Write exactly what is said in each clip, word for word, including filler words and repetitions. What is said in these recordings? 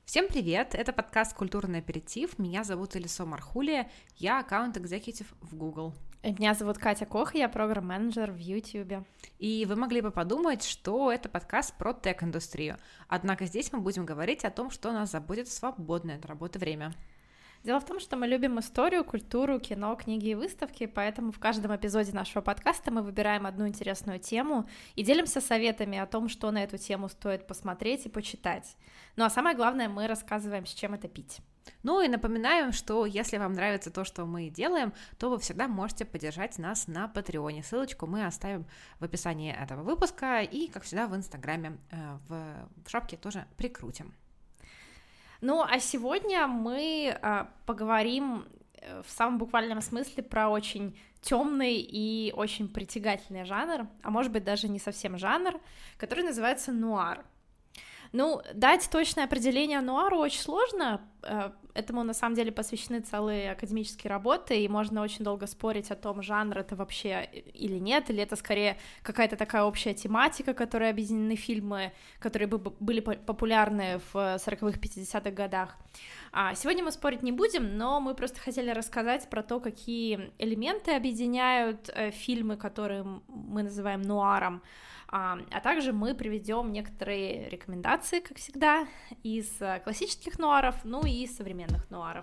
Всем привет! Это подкаст «Культурный аперитив». Меня зовут Элисо Мархулия, я аккаунт-экзекутив в Google. Меня зовут Катя Кох, я программ-менеджер в YouTube. И вы могли бы подумать, что это подкаст про тег-индустрию. Однако здесь мы будем говорить о том, что нас заботит в свободное от работы время. Дело в том, что мы любим историю, культуру, кино, книги и выставки, поэтому в каждом эпизоде нашего подкаста мы выбираем одну интересную тему и делимся советами о том, что на эту тему стоит посмотреть и почитать. Ну а самое главное, мы рассказываем, с чем это пить. Ну и напоминаем, что если вам нравится то, что мы делаем, то вы всегда можете поддержать нас на Патреоне. Ссылочку мы оставим в описании этого выпуска и, как всегда, в Инстаграме, в шапке тоже прикрутим. Ну, а сегодня мы а, поговорим в самом буквальном смысле про очень темный и очень притягательный жанр, а может быть даже не совсем жанр, который называется нуар. Ну, дать точное определение нуару очень сложно, этому на самом деле посвящены целые академические работы, и можно очень долго спорить о том, жанр это вообще или нет, или это скорее какая-то такая общая тематика, которой объединены фильмы, которые бы были популярны в сороковых, пятидесятых годах. Сегодня мы спорить не будем, но мы просто хотели рассказать про то, какие элементы объединяют фильмы, которые мы называем нуаром, А, а также мы приведем некоторые рекомендации, как всегда, из классических нуаров, ну и современных нуаров.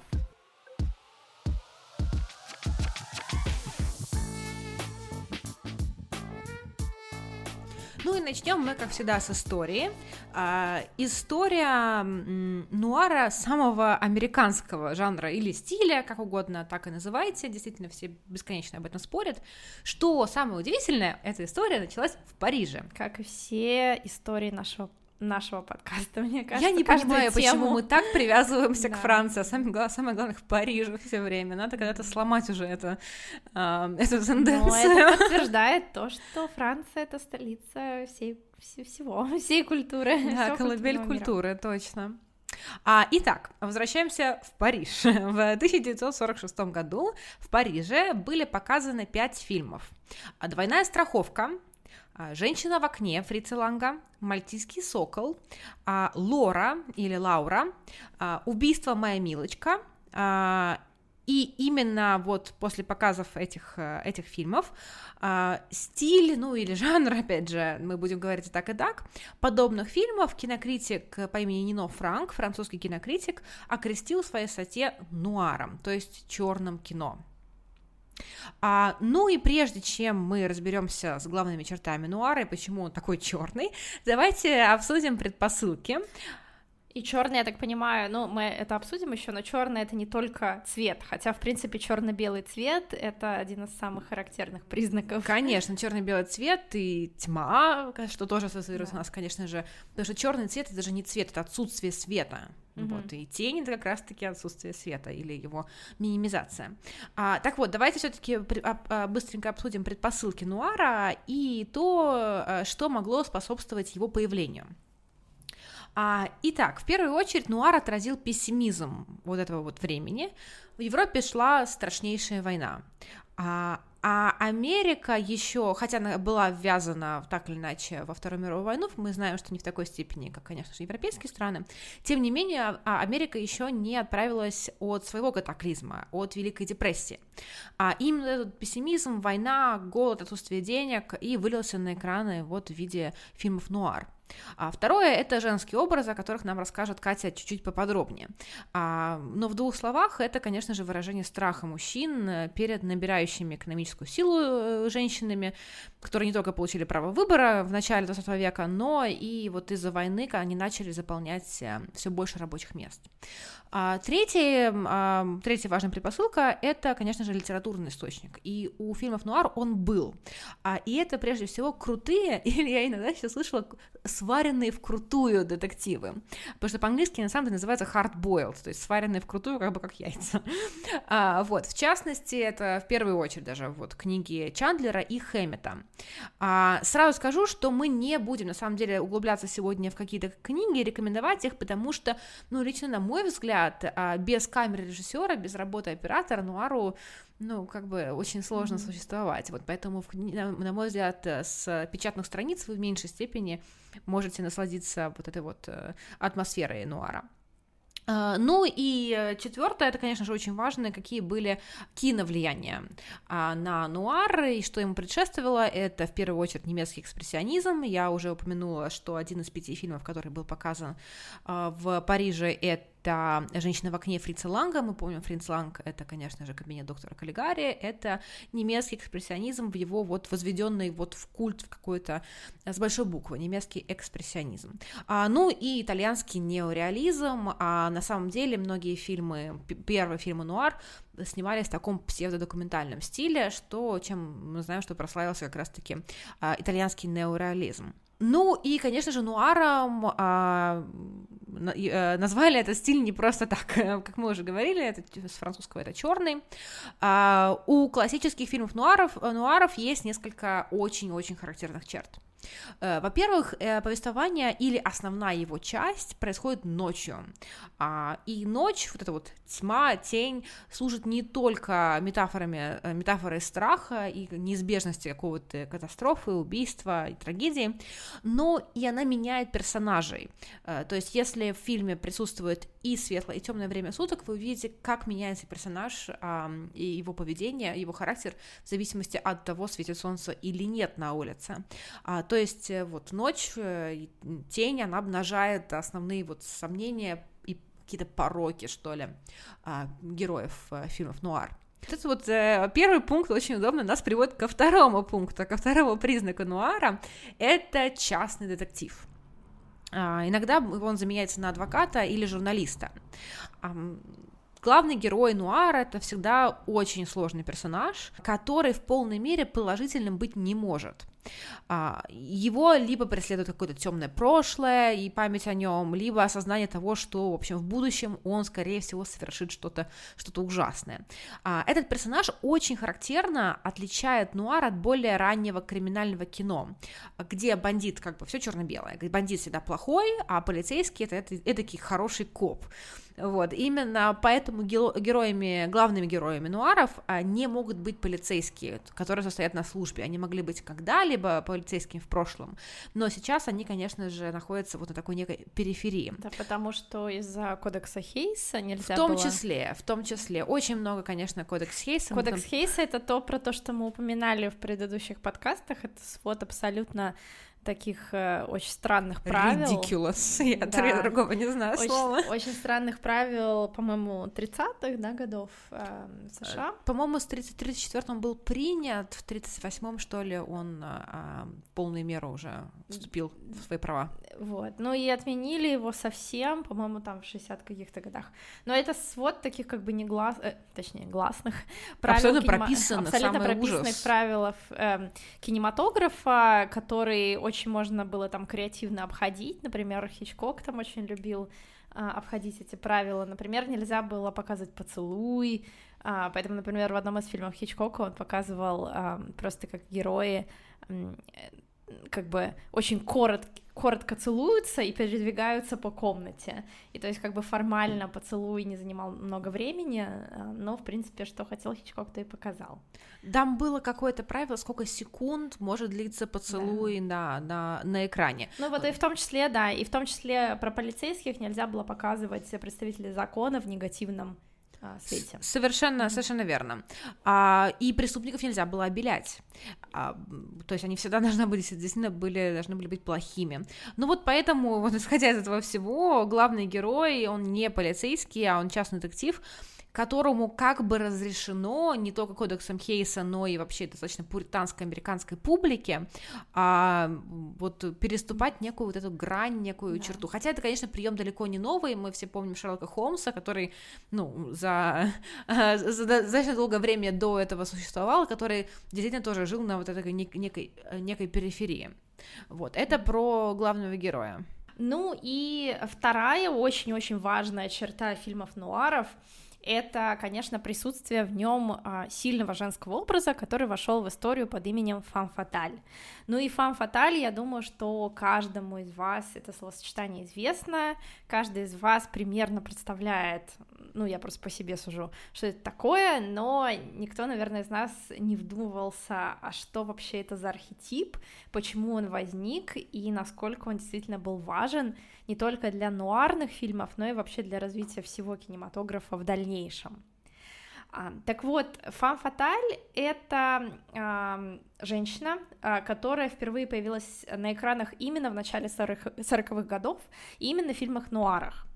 Ну и начнем мы, как всегда, с истории. А, история м, нуара самого американского жанра или стиля, как угодно, так и называйте, действительно все бесконечно об этом спорят. Что самое удивительное, эта история началась в Париже. Как и все истории нашего нашего подкаста, мне кажется. Я не понимаю, тему... почему мы так привязываемся да. к Франции, а самое, самое главное, в Париже все время. Надо когда-то сломать уже это, э, эту тенденцию. Но это подтверждает то, что Франция — это столица всей, всего, всей культуры. Да, колыбель культуры, мира. Точно. А, итак, возвращаемся в Париж. В тысяча девятьсот сорок шестом году в Париже были показаны пять фильмов. «Двойная страховка», «Женщина в окне» Фрица Ланга, «Мальтийский сокол», «Лора» или «Лаура», «Убийство моя милочка». И именно вот после показов этих, этих фильмов стиль, ну или жанр, опять же, мы будем говорить и так, и так, подобных фильмов кинокритик по имени Нино Франк, французский кинокритик, окрестил в своей статье нуаром, то есть черным кино. А, ну и прежде чем мы разберемся с главными чертами нуара и почему он такой черный, давайте обсудим предпосылки. И черный, я так понимаю, ну, мы это обсудим еще, но черный это не только цвет, хотя, в принципе, черно-белый цвет это один из самых характерных признаков. Конечно, черно-белый цвет и тьма, что тоже ассоциируется да. у нас, конечно же, потому что черный цвет это же не цвет, это отсутствие света. Mm-hmm. Вот, и тень это как раз-таки отсутствие света или его минимизация. А, так вот, давайте все-таки быстренько обсудим предпосылки нуара и то, что могло способствовать его появлению. А, итак, в первую очередь нуар отразил пессимизм вот этого вот времени. В Европе шла страшнейшая война. А, а Америка еще, хотя она была ввязана так или иначе во Вторую мировую войну, мы знаем, что не в такой степени, как, конечно же, европейские страны, тем не менее Америка еще не отправилась от своего катаклизма, от Великой депрессии. А именно этот пессимизм, война, голод, отсутствие денег и вылился на экраны вот в виде фильмов нуар. А второе – это женские образы, о которых нам расскажет Катя чуть-чуть поподробнее. А, но в двух словах это, конечно же, выражение страха мужчин перед набирающими экономическую силу женщинами, которые не только получили право выбора в начале двадцатого века, но и вот из-за войны они начали заполнять все больше рабочих мест. А, третья, а, третья важная предпосылка – это, конечно же, литературный источник. И у фильмов нуар он был. А, и это, прежде всего, крутые, или я иногда еще слышала, сваренные вкрутую детективы. Потому что по-английски на самом деле называется hard-boiled, то есть сваренные вкрутую, как бы как яйца. А, вот, в частности, это в первую очередь даже вот книги Чандлера и Хэммета. А, сразу скажу, что мы не будем, на самом деле, углубляться сегодня в какие-то книги, рекомендовать их, потому что, ну, лично на мой взгляд, без камеры режиссера, без работы оператора нуару, ну, как бы очень сложно mm-hmm. существовать. Вот поэтому, на, на мой взгляд, с печатных страниц вы в меньшей степени можете насладиться вот этой вот атмосферой нуара. Ну и четвертое, это, конечно же, очень важно, какие были киновлияния на нуар и что ему предшествовало. Это в первую очередь немецкий экспрессионизм. Я уже упомянула, что один из пяти фильмов, который был показан в Париже, это это «Женщина в окне» Фрица Ланга. Мы помним, Фриц Ланг — это, конечно же, «Кабинет доктора Каллигари», это немецкий экспрессионизм в его вот возведенный вот в культ в какой-то с большой буквы, немецкий экспрессионизм. А, ну и итальянский неореализм. А на самом деле многие фильмы, первые фильмы нуар снимались в таком псевдодокументальном стиле, что, чем мы знаем, что прославился как раз-таки а, итальянский неореализм. Ну и, конечно же, нуаром а, назвали этот стиль не просто так, как мы уже говорили, это, с французского это черный. А, у классических фильмов нуаров, нуаров есть несколько очень-очень характерных черт. Во-первых, повествование или основная его часть происходит ночью, и ночь, вот эта вот тьма, тень, служит не только метафорами, метафорой страха и неизбежности какого-то катастрофы, убийства и трагедии, но и она меняет персонажей. То есть, если в фильме присутствует и светлое, и темное время суток, вы увидите, как меняется персонаж и его поведение, его характер в зависимости от того, светит солнце или нет на улице. То есть вот ночь, тень, она обнажает основные вот сомнения и какие-то пороки, что ли, героев фильмов нуар. Это вот первый пункт очень удобно нас приводит ко второму пункту, ко второму признаку нуара — это частный детектив. Иногда он заменяется на адвоката или журналиста. Главный герой нуара — это всегда очень сложный персонаж, который в полной мере положительным быть не может. Его либо преследует какое-то темное прошлое и память о нем, либо осознание того, что, в общем, в будущем он, скорее всего, совершит что-то, что-то ужасное. Этот персонаж очень характерно отличает нуар от более раннего криминального кино, где бандит как бы все черно-белое, бандит всегда плохой, а полицейский — это эдакий хороший коп. Вот, именно поэтому героями, главными героями нуаров не могут быть полицейские, которые состоят на службе. Они могли быть когда-либо полицейскими в прошлом, но сейчас они, конечно же, находятся вот на такой некой периферии. Да, потому что из-за кодекса Хейса нельзя В том было... числе, в том числе. Очень много, конечно, кодекс Хейса. Кодекс там... Хейса — это то, про то, что мы упоминали в предыдущих подкастах. Это свод абсолютно таких э, очень странных правил. Ridiculous. Я да. другого не знаю очень, слова. Очень странных правил, по-моему, тридцатых, да, годов э, в США. По-моему, с тридцать четвёртом был принят, в тридцать восьмом, что ли, он э, в полную меру уже вступил в свои права. Вот, ну и отменили его совсем, по-моему, там в шестидесятых каких-то годах. Но это свод таких как бы не глас... э, точнее, гласных правил. Абсолютно кинема... прописанных, Абсолютно самый прописанных ужас. правил э, кинематографа, которые очень можно было там креативно обходить. Например, Хичкок там очень любил э, обходить эти правила. Например, нельзя было показывать поцелуй, э, поэтому, например, в одном из фильмов Хичкока он показывал э, просто как герои э, как бы очень коротко, коротко целуются и передвигаются по комнате. И то есть как бы формально поцелуй не занимал много времени, но, в принципе, что хотел Хичкок, то и показал. Там было какое-то правило, сколько секунд может длиться поцелуй да. на, на, на экране. Ну вот и в том числе, да, и в том числе про полицейских нельзя было показывать представителей закона в негативном свете. Совершенно, mm-hmm. совершенно верно. А, и преступников нельзя было обелять. А, то есть они всегда должны были, действительно были, должны были быть плохими. Ну вот поэтому, вот исходя из этого всего, главный герой, он не полицейский, а он частный детектив, которому как бы разрешено не только кодексом Хейса, но и вообще достаточно пуританской американской публике а, вот переступать некую вот эту грань, некую да. черту. Хотя это, конечно, прием далеко не новый. Мы все помним Шерлока Холмса, который, ну, за, за, за достаточно долгое время до этого существовал, который действительно тоже жил на вот этой некой, некой периферии. Вот, это про главного героя. Ну и вторая очень-очень важная черта фильмов нуаров — это, конечно, присутствие в нем а, сильного женского образа, который вошел в историю под именем фам фаталь. Ну и фам фаталь, я думаю, что каждому из вас это словосочетание известно, каждый из вас примерно представляет ну, я просто по себе сужу, что это такое, но никто, наверное, из нас не вдумывался, а что вообще это за архетип, почему он возник и насколько он действительно был важен не только для нуарных фильмов, но и вообще для развития всего кинематографа в дальнейшем. А, так вот, фам фаталь — это а, женщина, а, которая впервые появилась на экранах именно в начале сороковых годов, и именно в фильмах-нуарах.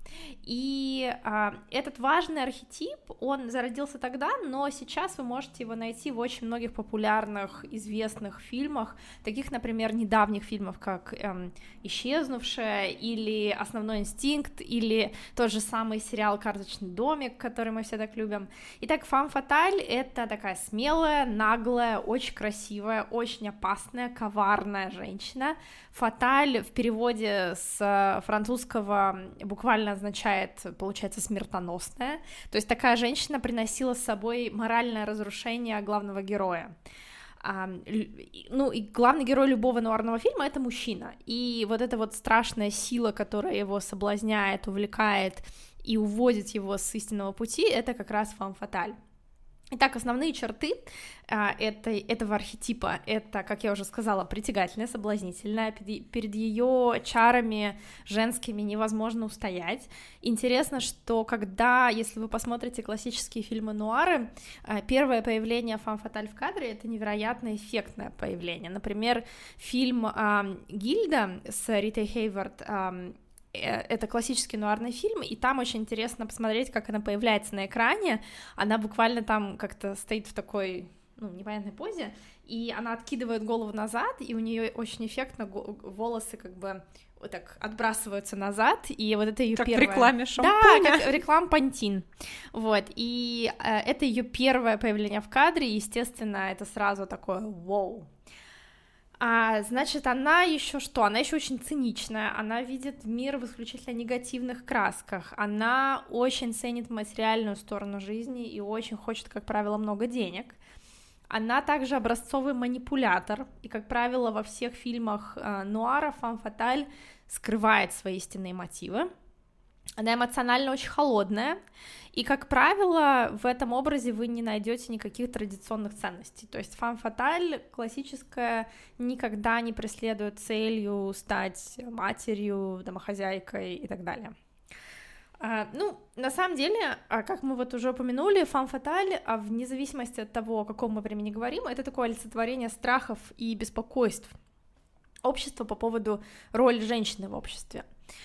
И а, этот важный архетип, он зародился тогда, но сейчас вы можете его найти в очень многих популярных, известных фильмах, таких, например, недавних фильмов, как эм, «Исчезнувшая» или «Основной инстинкт», или тот же самый сериал «Карточный домик», который мы все так любим. Итак, фам фаталь — это такая смелая, наглая, очень красивая, очень опасная, коварная женщина. Фаталь в переводе с французского буквально означает, получается, смертоносная. То есть такая женщина приносила с собой моральное разрушение главного героя. А, ну, и главный герой любого нуарного фильма — это мужчина. И вот эта вот страшная сила, которая его соблазняет, увлекает и уводит его с истинного пути, это как раз фам фаталь. Итак, основные черты а, этой, этого архетипа — это, как я уже сказала, притягательная, соблазнительная, перед ее чарами женскими невозможно устоять. Интересно, что когда, если вы посмотрите классические фильмы нуары, а, первое появление фам фаталь в кадре — это невероятно эффектное появление. Например, фильм а, «Гильда» с Ритой Хейворт — это классический нуарный фильм, и там очень интересно посмотреть, как она появляется на экране. Она буквально там как-то стоит в такой, ну, непонятной позе, и она откидывает голову назад, и у нее очень эффектно волосы как бы вот так отбрасываются назад, и вот это ее как первое... в рекламе шампуня. Да, как реклама Пантин. Вот, и э, это ее первое появление в кадре, и, естественно, это сразу такое «воу». А, значит, она еще что? Она еще очень циничная, она видит мир в исключительно негативных красках, она очень ценит материальную сторону жизни и очень хочет, как правило, много денег. Она также образцовый манипулятор, и, как правило, во всех фильмах э, нуара фам фаталь скрывает свои истинные мотивы. Она эмоционально очень холодная, и, как правило, в этом образе вы не найдете никаких традиционных ценностей. То есть фам фаталь классическая никогда не преследует целью стать матерью, домохозяйкой и так далее. А, ну, на самом деле, как мы вот уже упомянули, фам фаталь, вне зависимости от того, о каком мы времени говорим, это такое олицетворение страхов и беспокойств общества по поводу роли женщины в обществе.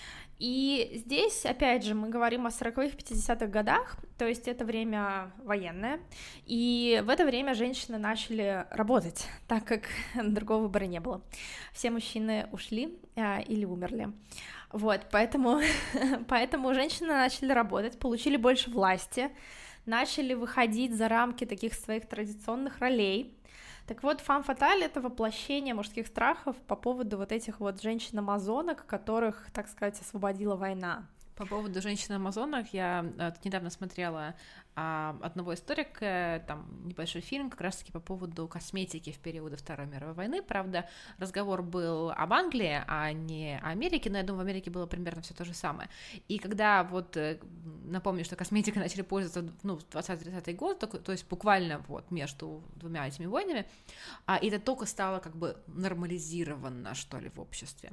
И здесь, опять же, мы говорим о сороковых-пятидесятых годах, то есть это время военное, и в это время женщины начали работать, так как другого выбора не было. Все мужчины ушли а, или умерли. Вот, поэтому, поэтому женщины начали работать, получили больше власти, начали выходить за рамки таких своих традиционных ролей. Так вот, фам фаталь — это воплощение мужских страхов по поводу вот этих вот женщин-амазонок, которых, так сказать, освободила война. По поводу женщин-амазонок я а, недавно смотрела а, одного историка, там небольшой фильм как раз-таки по поводу косметики в периоды Второй мировой войны. Правда, разговор был об Англии, а не о Америке, но я думаю, в Америке было примерно все то же самое. И когда вот, напомню, что косметикой начали пользоваться ну, в двадцатый-тридцатый год, то, то есть буквально вот между двумя этими войнами, а, и это только стало как бы нормализировано, что ли, в обществе.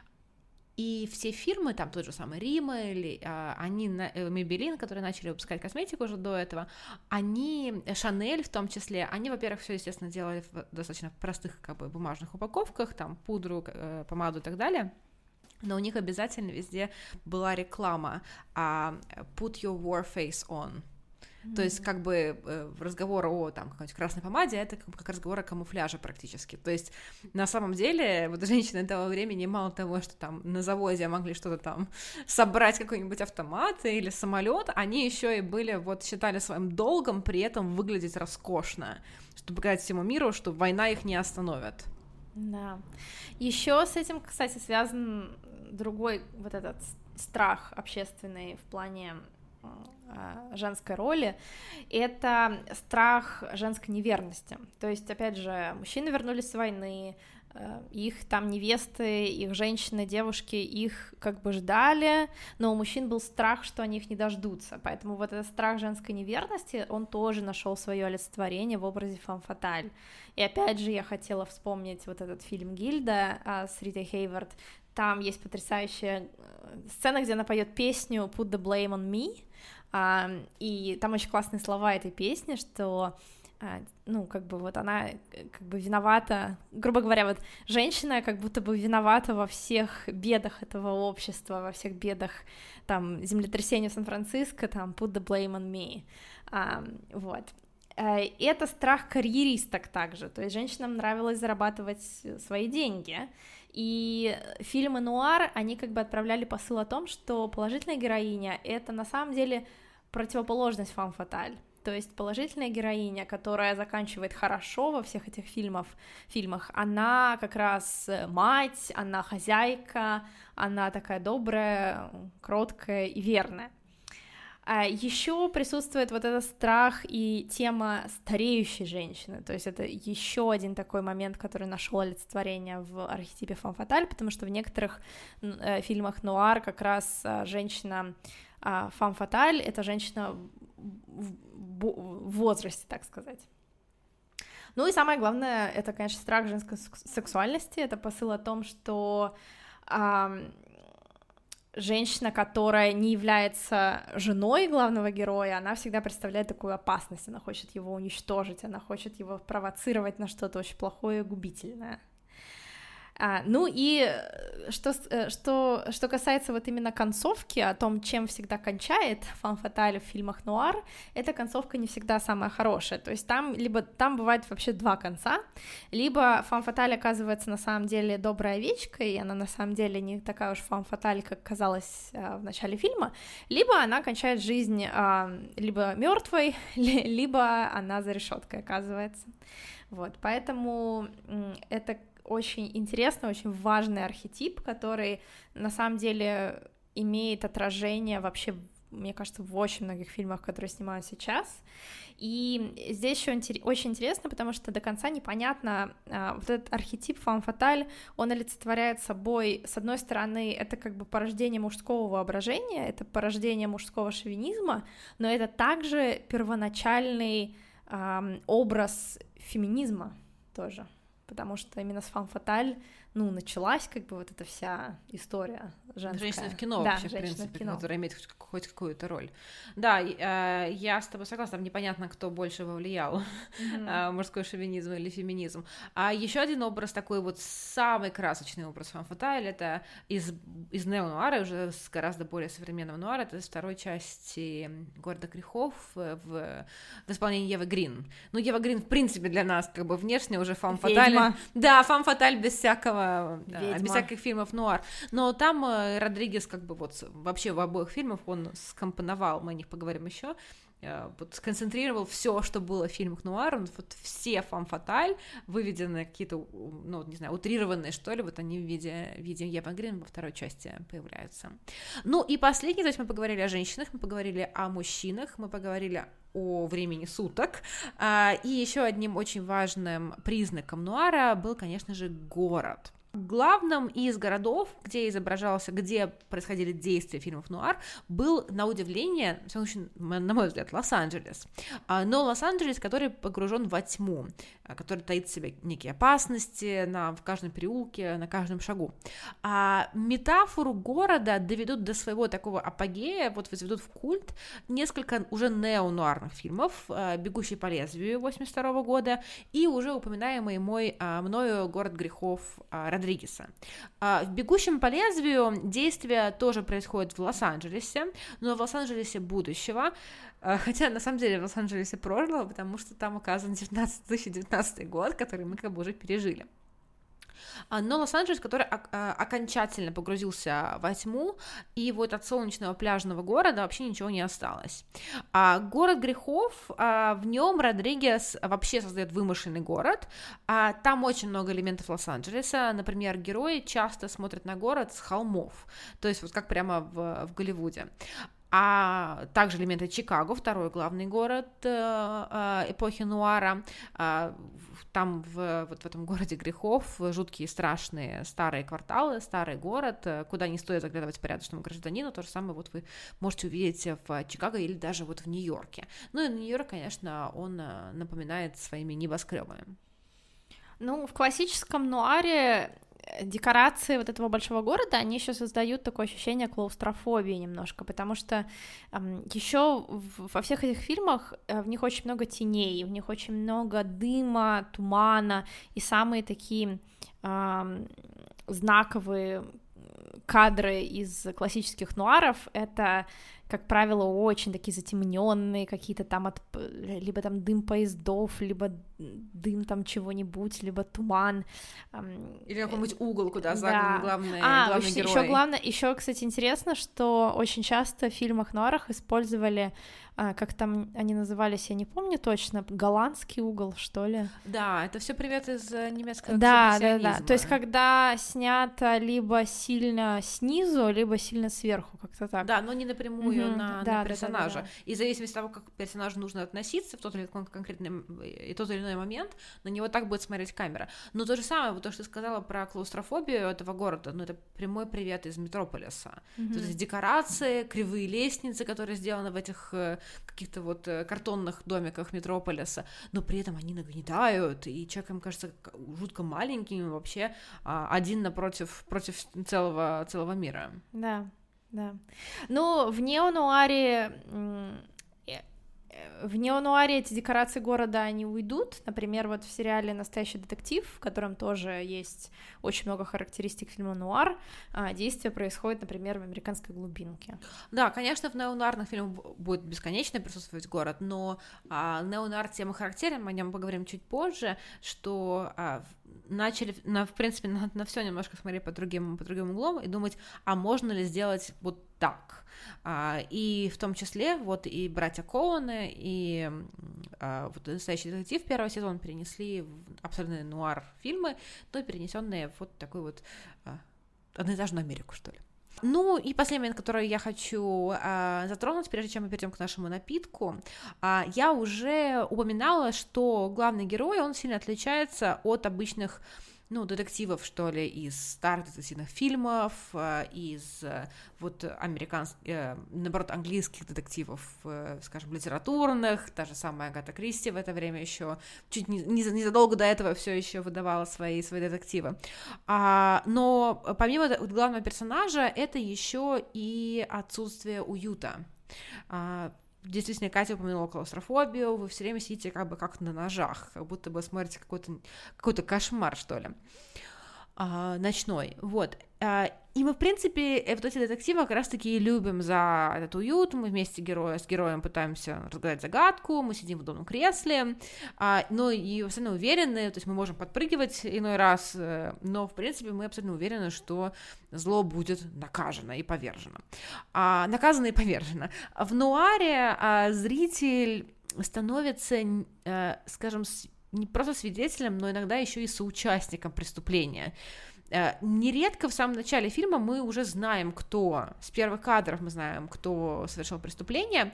И все фирмы, там тот же самый Rimmel, они, Maybelline, которые начали выпускать косметику уже до этого, они, Chanel в том числе, они, во-первых, все, естественно, делали в достаточно простых как бы бумажных упаковках, там пудру, помаду и так далее, но у них обязательно везде была реклама «Put your war face on». То есть, как бы, разговор о там, какой-нибудь красной помаде — это как разговор о камуфляже практически. То есть, на самом деле, вот женщины того времени, мало того, что там на заводе могли что-то там собрать, какой-нибудь автомат или самолет, они еще и были, вот, считали своим долгом при этом выглядеть роскошно, чтобы показать всему миру, что война их не остановит. Да. Еще с этим, кстати, связан другой вот этот страх общественный в плане женской роли, это страх женской неверности. То есть, опять же, мужчины вернулись с войны, их там невесты, их женщины, девушки, их как бы ждали, но у мужчин был страх, что они их не дождутся, поэтому вот этот страх женской неверности, он тоже нашел свое олицетворение в образе фам фаталь. И опять же я хотела вспомнить вот этот фильм «Гильда» с Ритой Хейворт. Там есть потрясающая сцена, где она поет песню «Put the blame on me», и там очень классные слова этой песни, что ну, как бы вот она как бы виновата, грубо говоря, вот женщина как будто бы виновата во всех бедах этого общества, во всех бедах, там, землетрясения в Сан-Франциско, там, put the blame on me, а, вот. И это страх карьеристок также, то есть женщинам нравилось зарабатывать свои деньги, и фильмы нуар, они как бы отправляли посыл о том, что положительная героиня — это на самом деле противоположность фам фаталь. То есть положительная героиня, которая заканчивает хорошо во всех этих фильмах, фильмах, она как раз мать, она хозяйка, она такая добрая, кроткая и верная. Еще присутствует вот этот страх и тема стареющей женщины, то есть это еще один такой момент, который нашел олицетворение в архетипе фам фаталь, потому что в некоторых э, фильмах нуар как раз э, женщина э, фам фаталь — это женщина в, в возрасте, так сказать. Ну и самое главное, это, конечно, страх женской сексуальности, это посыл о том, что э, женщина, которая не является женой главного героя, она всегда представляет такую опасность, она хочет его уничтожить, она хочет его провоцировать на что-то очень плохое и губительное. А, ну и что, что, что касается вот именно концовки, о том, чем всегда кончает фам фаталь в фильмах нуар, эта концовка не всегда самая хорошая, то есть там либо там бывает вообще два конца, либо фам фаталь оказывается на самом деле доброй овечкой, и она на самом деле не такая уж фам фаталь, как казалось а, в начале фильма, либо она кончает жизнь а, либо мертвой, либо она за решеткой оказывается. Вот, поэтому это очень интересный, очень важный архетип, который на самом деле имеет отражение вообще, мне кажется, в очень многих фильмах, которые снимают сейчас. И здесь еще очень интересно, потому что до конца непонятно, вот этот архетип фам фаталь, он олицетворяет собой, с одной стороны, это как бы порождение мужского воображения, это порождение мужского шовинизма, но это также первоначальный э, образ феминизма тоже. Потому что именно с фам фаталь, ну, началась как бы вот эта вся история женская. Женщина в кино да, вообще, в принципе, в кино. которая имеет хоть, хоть какую-то роль. Да, э, я с тобой согласна, там непонятно, кто больше повлиял, mm-hmm. мужской шовинизм или феминизм. А еще один образ, такой вот самый красочный образ фам фаталь, это из, из неонуара, уже с гораздо более современного нуара, это из второй части «Города грехов» в, в исполнении Евы Грин. Ну, Ева Грин, в принципе, для нас как бы внешне уже фам фаталь. Да, фам фаталь без всякого Да, без всяких фильмов нуар, но там э, Родригес как бы вот вообще в обоих фильмах он скомпоновал, мы о них поговорим еще, э, вот сконцентрировал все, что было в фильмах нуар, он, вот все фам фаталь выведены какие-то, ну не знаю, утрированные что ли, вот они в виде, в виде Евы Грин во второй части появляются. Ну и последний, то есть мы поговорили о женщинах, мы поговорили о мужчинах, мы поговорили о времени суток, и еще одним очень важным признаком нуара был, конечно же, город. Главным из городов, где изображался, где происходили действия фильмов нуар, был, на удивление, на мой взгляд, Лос-Анджелес. Но Лос-Анджелес, который погружен во тьму, который таит в себе некие опасности на, в каждом переулке, на каждом шагу. А метафору города доведут до своего такого апогея, вот возведут в культ несколько уже неонуарных фильмов, «Бегущий по лезвию» восемьдесят второго года и уже упоминаемый мой, мною «Город грехов» Родригеса. В «Бегущем по лезвию» действие тоже происходит в Лос-Анджелесе, но в Лос-Анджелесе будущего, хотя на самом деле в Лос-Анджелесе прошлого, потому что там указан две тысячи девятнадцатый год, который мы как бы уже пережили. Но Лос-Анджелес, который окончательно погрузился во тьму, и вот от солнечного пляжного города вообще ничего не осталось. А город грехов, в нем Родригес вообще создает вымышленный город, там очень много элементов Лос-Анджелеса, например, герои часто смотрят на город с холмов, то есть вот как прямо в, в Голливуде. а также элементы Чикаго, второй главный город эпохи нуара. Там в, вот в этом городе грехов жуткие, страшные старые кварталы, старый город, куда не стоит заглядывать порядочному гражданину. То же самое вот вы можете увидеть в Чикаго или даже вот в Нью-Йорке. Ну и Нью-Йорк, конечно, он напоминает своими небоскребами. Ну, в классическом нуаре декорации вот этого большого города, они еще создают такое ощущение клаустрофобии немножко, потому что эм, еще во всех этих фильмах э, в них очень много теней, в них очень много дыма, тумана, и самые такие э, знаковые кадры из классических нуаров — это, как правило, очень такие затемненные, какие-то там от... либо там дым поездов, либо дым там чего-нибудь, либо туман. Или какой-нибудь угол, куда загнан да. главный, а, главный еще, герой. Еще главное, еще, кстати, интересно, что очень часто в фильмах-нуарах использовали, как там они назывались, я не помню точно, голландский угол, что ли? Да, это все привет из немецкого да, да, да. То есть когда снято либо сильно снизу, либо сильно сверху, как-то так. Да, но не напрямую mm-hmm. на, да, на персонажа. Да, да, да. И в зависимости от того, как к персонажу нужно относиться в тот или конкретный и тот или иной момент, на него так будет смотреть камера. Но то же самое, вот то, что ты сказала про клаустрофобию этого города, ну это прямой привет из Метрополиса. Mm-hmm. То есть декорации, кривые лестницы, которые сделаны в этих каких-то вот картонных домиках Метрополиса, но при этом они нагнетают, и человек, им кажется, жутко маленьким вообще, один напротив против целого, целого мира. Да, да. Ну, в неонуаре... В неонуаре эти декорации города, они уйдут. Например, вот в сериале «Настоящий детектив», в котором тоже есть очень много характеристик фильма нуар, действие происходит, например, в американской глубинке. Да, конечно, в неонуарных фильмах будет бесконечно присутствовать город, но а, неонуар тем и характерен, о нем поговорим чуть позже, что а, начали, на, в принципе, на, на все немножко смотреть по другим, по другим углом и думать, а можно ли сделать вот так. А, и в том числе вот и братья Коуэны, и а, вот «Настоящий детектив» первого сезона перенесли в абсолютно нуар фильмы, но перенесенные в вот такую вот а, одноэтажную Америку, что ли. Ну и последний момент, который я хочу а, затронуть, прежде чем мы перейдем к нашему напитку, а, я уже упоминала, что главный герой, он сильно отличается от обычных, ну, детективов, что ли, из старых детективных фильмов, из вот американских, наоборот, английских детективов, скажем, литературных, та же самая Агата Кристи в это время еще чуть не, незадолго до этого все еще выдавала свои, свои детективы. А, но помимо главного персонажа, это еще и отсутствие уюта. А, Действительно, Катя упомянула клаустрофобию, вы все время сидите как бы как на ножах, как будто бы смотрите какой-то, какой-то кошмар, что ли, а, ночной, вот. А, и мы, в принципе, вот эти детективы как раз-таки любим за этот уют, мы вместе героя, с героем пытаемся разгадать загадку, мы сидим в удобном кресле, а, но и абсолютно уверены, то есть мы можем подпрыгивать иной раз, но, в принципе, мы абсолютно уверены, что зло будет наказано и повержено. А, наказано и повержено. В нуаре а, зритель становится, а, скажем, не просто свидетелем, но иногда еще и соучастником преступления. Нередко в самом начале фильма мы уже знаем, кто, с первых кадров мы знаем, кто совершил преступление,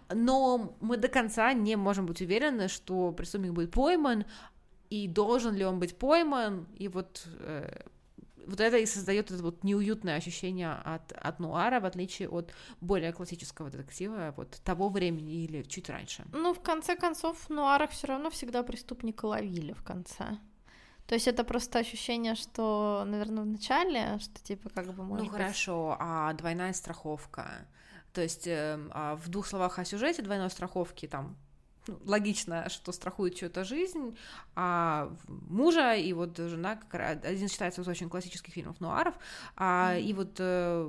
но мы до конца не можем быть уверены, что преступник будет пойман, и должен ли он быть пойман, и вот, э, вот это и создает это вот неуютное ощущение от, от нуара, в отличие от более классического детектива вот того времени или чуть раньше. Ну, в конце концов, в нуарах все равно всегда преступника ловили в конце. То есть это просто ощущение, что, наверное, в начале, что типа как бы может Ну хорошо, быть... а двойная страховка. То есть э, в двух словах о сюжете двойной страховки там ну, логично, что страхует чью-то жизнь, а мужа и вот жена, как один считается из очень классических фильмов нуаров, а, mm-hmm. и вот э,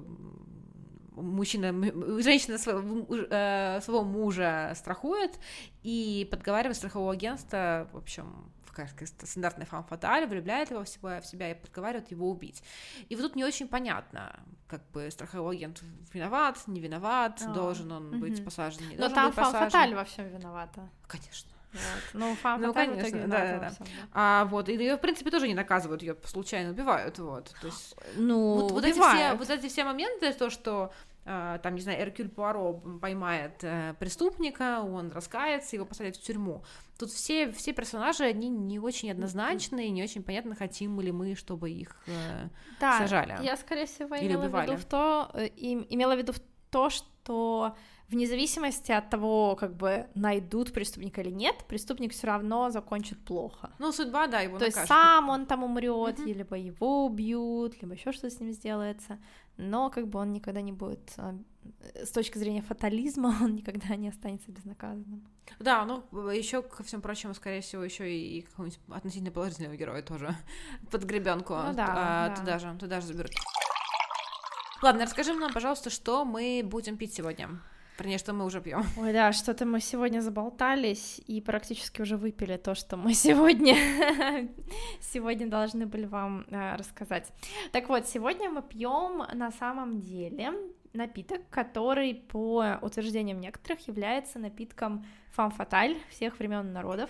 мужчина, женщина своего, э, своего мужа страхует и подговаривает страховое агентство, в общем, как стандартная фам-фаталь, влюбляет его в себя, в себя и подговаривает его убить. И вот тут не очень понятно, как бы страховой агент виноват, не виноват, а, должен он угу. быть посажен, не Но должен там быть посажен. Но там фам-фаталь во всем виновата. Конечно. Вот. Ну, фам-фаталь ну, конечно, да, да, да. А, вот, и ее, в принципе, тоже не наказывают, ее случайно убивают, вот. То есть, ну, вот, вот, эти все, вот эти все моменты, то, что там, не знаю, Эркюль Пуаро поймает преступника, он раскается, его посадят в тюрьму. Тут все, все персонажи, они не очень однозначные, не очень понятно, хотим ли мы, чтобы их да, сажали. Я, скорее всего, или имела убивали. в виду в то, имела в виду в то, что вне зависимости от того, как бы найдут преступника или нет, преступник все равно закончит плохо. Ну, судьба, да, его То накажут. есть сам он там умрет, Mm-hmm. либо его убьют, либо еще что-то с ним сделается, но как бы он никогда не будет, с точки зрения фатализма, он никогда не останется безнаказанным. Да, ну, еще ко всему прочему, скорее всего, еще и какого-нибудь относительно положительного героя тоже под гребенку ну, да, а, да. туда же, туда же заберут. Ладно, расскажи нам, пожалуйста, что мы будем пить сегодня. Вернее, что мы уже пьем. Ой, да, что-то мы сегодня заболтались и практически уже выпили то, что мы сегодня сегодня должны были вам э, рассказать. Так вот, сегодня мы пьем на самом деле напиток, который, по утверждениям некоторых, является напитком femme fatale всех времен и народов.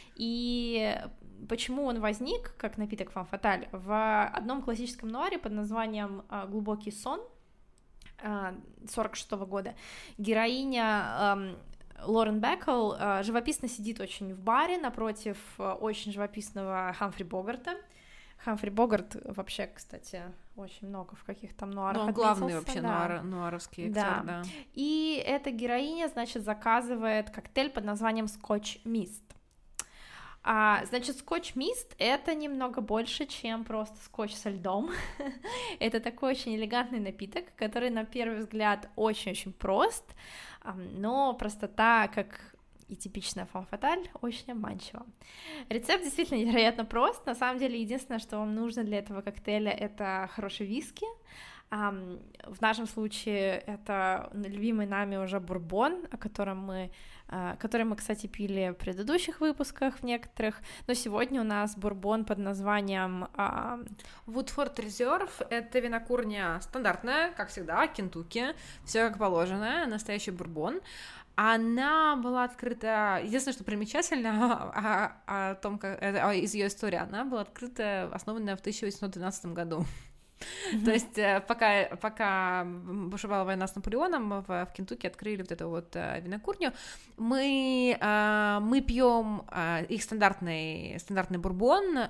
И почему он возник как напиток femme fatale? В одном классическом нуаре под названием «Глубокий сон» сорок шестого года героиня эм, Лорен Беккел э, живописно сидит очень в баре напротив э, очень живописного Хамфри Богарта. Хамфри Богарт вообще, кстати, очень много в каких там нуарах ну, он отметился. главный вообще да. нуар, нуаровский актер, да. да. И эта героиня, значит, заказывает коктейль под названием Scotch Mist. А, значит, скотч-мист — это немного больше, чем просто скотч со льдом. Это такой очень элегантный напиток, который, на первый взгляд, очень-очень прост, но простота, как и типичная фemme fatale, очень обманчива. Рецепт действительно невероятно прост. На самом деле, единственное, что вам нужно для этого коктейля, это хороший виски. Um, в нашем случае это любимый нами уже бурбон, о котором мы, uh, который мы, кстати, пили в предыдущих выпусках в некоторых, но сегодня у нас бурбон под названием uh... Woodford Reserve. Это винокурня стандартная, как всегда, Кентукки, все как положено, настоящий бурбон. Она была открыта, единственное, что примечательно о, о, о том, как о, из ее истории, она была открыта, основана в тысяча восемьсот двенадцатом году. Mm-hmm. То есть пока, пока бушевала война с Наполеоном, в, в Кентукки открыли вот эту вот винокурню. Мы, мы пьем их стандартный, стандартный бурбон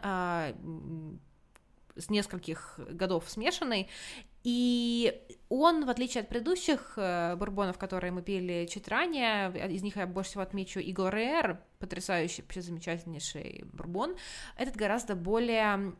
с нескольких годов смешанный, и он, в отличие от предыдущих бурбонов, которые мы пили чуть ранее, из них я больше всего отмечу Eagle Rare, потрясающий, вообще замечательнейший бурбон, этот гораздо более...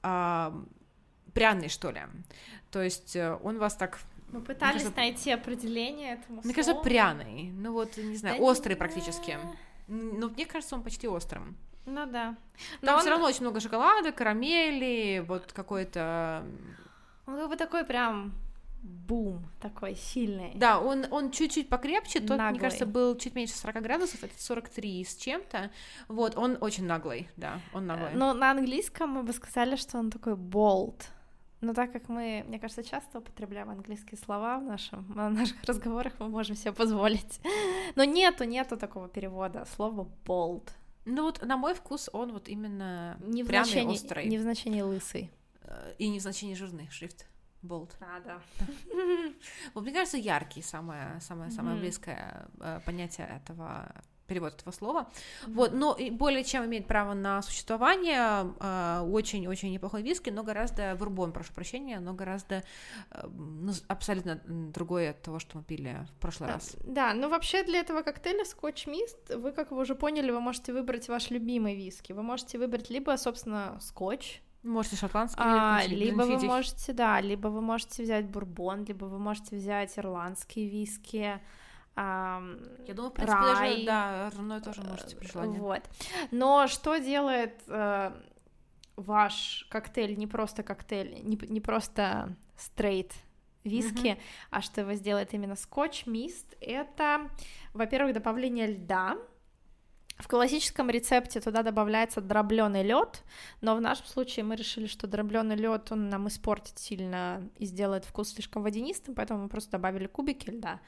пряный, что ли. То есть он вас так... Мы пытались кажется, найти определение этому Мне слову. кажется, пряный. Ну вот, не знаю, да острый не... практически. Ну, мне кажется, он почти острым. Ну да. Но Там он... все равно очень много шоколада, карамели, вот какой-то... Он как бы такой прям... бум, такой сильный. Да, он, он чуть-чуть покрепче, тот, наглый. Мне кажется, был чуть меньше сорок градусов, это сорок три с чем-то, вот, он очень наглый, да, он наглый. Но на английском мы бы сказали, что он такой bold. Но так как мы, мне кажется, часто употребляем английские слова в, нашем, в наших разговорах, мы можем себе позволить. Но нету, нету такого перевода слова bold. Ну вот, на мой вкус, он вот именно не в пряный, значении, острый. Не в значении лысый. И не в значении жирный шрифт. Bold. А, да. Вот, мне кажется, яркий, самое, самое, самое mm-hmm. близкое э, понятие этого, перевод этого слова. Mm-hmm. Вот, но более чем имеет право на существование, э, очень-очень неплохой виски, но гораздо, бурбон, прошу прощения, но гораздо э, ну, абсолютно другое от того, что мы пили в прошлый раз. Да, ну вообще для этого коктейля Scotch Mist, вы, как вы уже поняли, вы можете выбрать ваш любимый виски. Вы можете выбрать либо, собственно, скотч, можете шотландский, а, либо вы можете, да, либо вы можете взять бурбон, либо вы можете взять ирландские виски. А, Я думаю, в принципе, рай, даже, да, ржаной тоже можете при желании. Вот. Но что делает э, ваш коктейль, не просто коктейль, не, не просто straight виски, mm-hmm. а что его сделает именно Scotch Mist, это, во-первых, добавление льда. В классическом рецепте туда добавляется дроблёный лед, но в нашем случае мы решили, что дроблёный лед он нам испортит сильно и сделает вкус слишком водянистым, поэтому мы просто добавили кубики льда.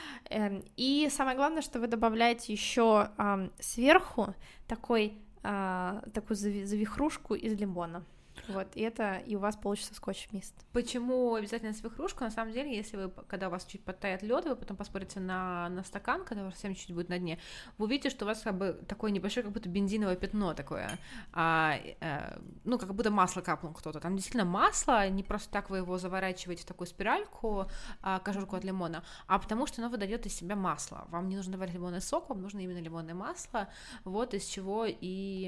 И самое главное, что вы добавляете еще сверху такой, такую завихрушку из лимона. Вот, и это, и у вас получится скотч-мист. Почему обязательно свекрушку? На самом деле, если вы, когда у вас чуть подтает лед, вы потом посмотрите на, на стакан, когда у вас совсем чуть будет на дне, вы увидите, что у вас как бы такое небольшое, как будто бензиновое пятно такое, а, а, ну, как будто масло капнул кто-то. Там действительно масло, не просто так вы его заворачиваете в такую спиральку, а, кожурку от лимона, а потому что оно выдает из себя масло. Вам не нужно давать лимонный сок, вам нужно именно лимонное масло, вот из чего и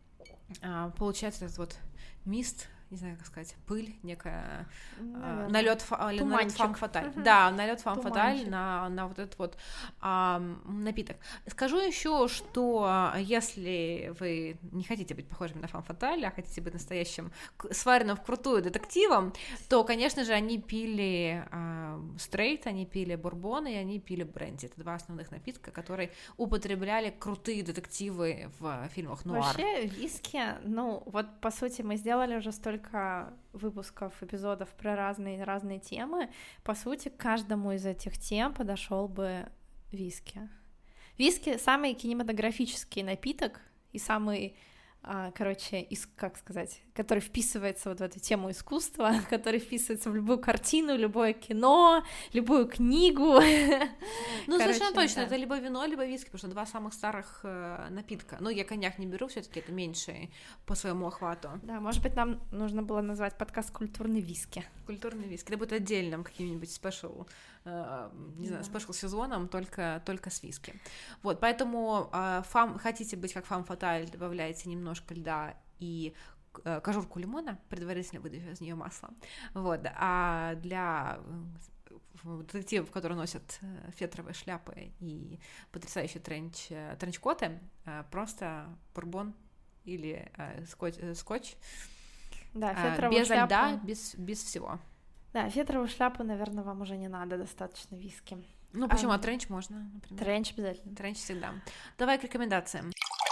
а, получается этот вот мист, не знаю, как сказать, пыль некая, а, налет фам-фаталь. Угу. Да, налет фам-фаталь на, на вот этот вот а, напиток. Скажу еще, что если вы не хотите быть похожими на фам-фаталь, а хотите быть настоящим, сваренным вкрутую детективом, то, конечно же, они пили а, стрейт, они пили бурбон, и они пили бренди. Это два основных напитка, которые употребляли крутые детективы в фильмах нуар. Вообще, виски, ну, вот, по сути, мы сделали уже столько выпусков, эпизодов про разные разные темы. По сути, к каждому из этих тем подошел бы виски. Виски — самый кинематографический напиток и самый, короче, из, как сказать, который вписывается вот в эту тему искусства, который вписывается в любую картину, любое кино, любую книгу. Ну, совершенно точно, да. Это либо вино, либо виски, потому что два самых старых э, напитка. Ну, я коньяк не беру, все-таки это меньше по своему охвату. Да, может быть, нам нужно было назвать подкаст «Культурный виски». Культурный виски, это будет отдельным каким-нибудь спешл, э, не знаю, спешл сезоном, только, только с виски. Вот, поэтому э, фам, хотите быть как фам-фаталь, добавляете немножко льда и кожурку лимона, предварительно выдавив из нее масло. Вот. А для детективов, которые носят фетровые шляпы и потрясающие тренч, тренч-коты, просто бурбон или скотч, скотч да, без шляпу. льда, без, без всего. Да, фетровую шляпу, наверное, вам уже не надо, достаточно виски. Ну, почему? А, а тренч можно, например. Тренч обязательно. Тренч всегда. Давай к рекомендациям.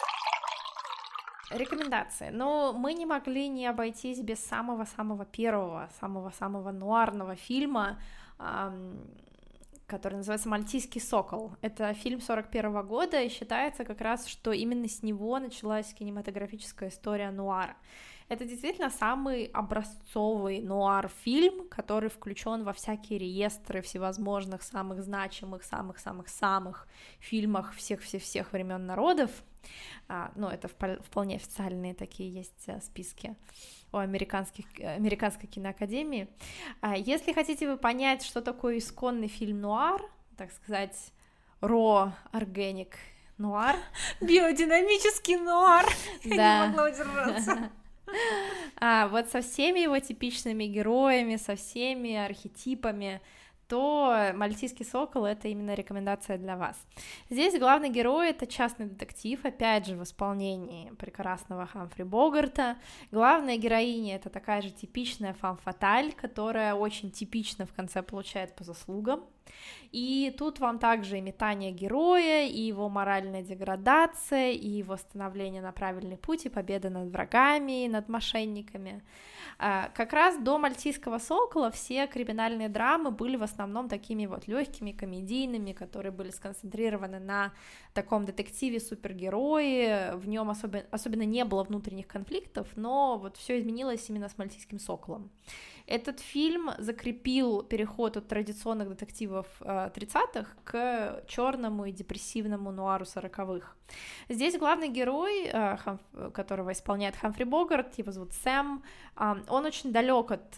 Рекомендации. Ну, мы не могли не обойтись без самого-самого первого, самого-самого нуарного фильма, эм, который называется «Мальтийский сокол». Это фильм сорок первого года, и считается как раз, что именно с него началась кинематографическая история нуара. Это действительно самый образцовый нуар-фильм, который включен во всякие реестры всевозможных самых значимых, самых-самых-самых фильмах всех-всех-всех времен народов. А, ну, это вполне официальные такие есть списки у американских, американской киноакадемии. А, если хотите вы понять, что такое исконный фильм нуар, так сказать, raw organic нуар, биодинамический нуар, да. Я не могла удержаться. А, вот со всеми его типичными героями, со всеми архетипами, то «Мальтийский сокол» — это именно рекомендация для вас. Здесь главный герой — это частный детектив, опять же, в исполнении прекрасного Хамфри Богарта. Главная героиня — это такая же типичная фам-фаталь, которая очень типично в конце получает по заслугам. И тут вам также и метание героя, и его моральная деградация, и его становление на правильный путь, и победа над врагами, и над мошенниками. Как раз до «Мальтийского сокола» все криминальные драмы были в основном такими вот легкими, комедийными, которые были сконцентрированы на таком детективе-супергерое, в нем особенно, особенно не было внутренних конфликтов, но вот все изменилось именно с «Мальтийским соколом». Этот фильм закрепил переход от традиционных детективов тридцатых к черному и депрессивному нуару сороковых. Здесь главный герой, которого исполняет Хамфри Богарт, его зовут Сэм, он очень далек от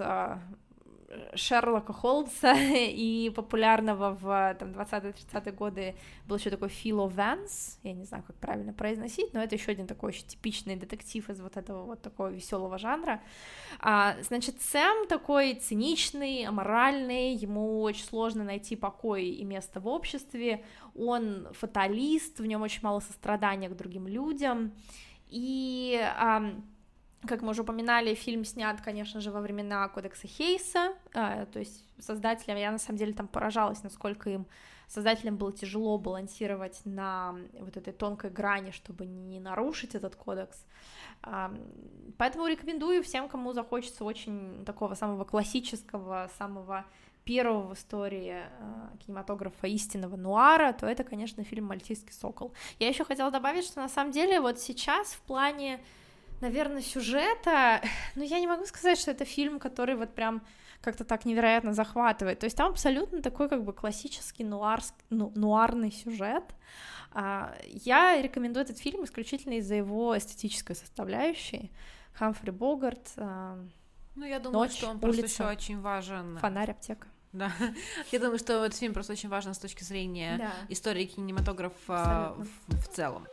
Шерлока Холмса и популярного в там, двадцатые-тридцатые годы был еще такой Фило Вэнс, я не знаю, как правильно произносить, но это еще один такой очень типичный детектив из вот этого вот такого веселого жанра. А, значит, Сэм такой циничный, аморальный, ему очень сложно найти покой и место в обществе, он фаталист, в нем очень мало сострадания к другим людям, и... А, как мы уже упоминали, фильм снят, конечно же, во времена Кодекса Хейса, э, то есть создателям, я на самом деле там поражалась, насколько им, создателям было тяжело балансировать на вот этой тонкой грани, чтобы не нарушить этот кодекс, э, поэтому рекомендую всем, кому захочется очень такого самого классического, самого первого в истории э, кинематографа истинного нуара, то это, конечно, фильм «Мальтийский сокол». Я еще хотела добавить, что на самом деле вот сейчас в плане Наверное, сюжета, но я не могу сказать, что это фильм, который вот прям как-то так невероятно захватывает. То есть там абсолютно такой как бы классический нуарск... ну, нуарный сюжет. Я рекомендую этот фильм исключительно из-за его эстетической составляющей. Хамфри Богарт. Ну, я думаю, Ночь, что он просто улица, еще очень важен. Фонарь, аптека. Да, я думаю, что этот фильм просто очень важен с точки зрения да. истории кинематографа в, в целом.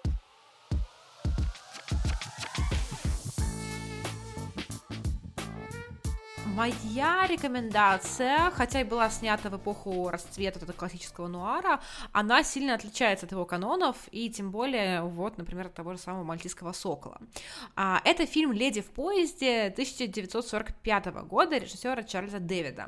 Моя рекомендация, хотя и была снята в эпоху расцвета этого классического нуара, она сильно отличается от его канонов, и тем более, вот, например, от того же самого «Мальтийского сокола». А, это фильм «Леди в поезде» тысяча девятьсот сорок пятого года режиссера Чарльза Дэвида.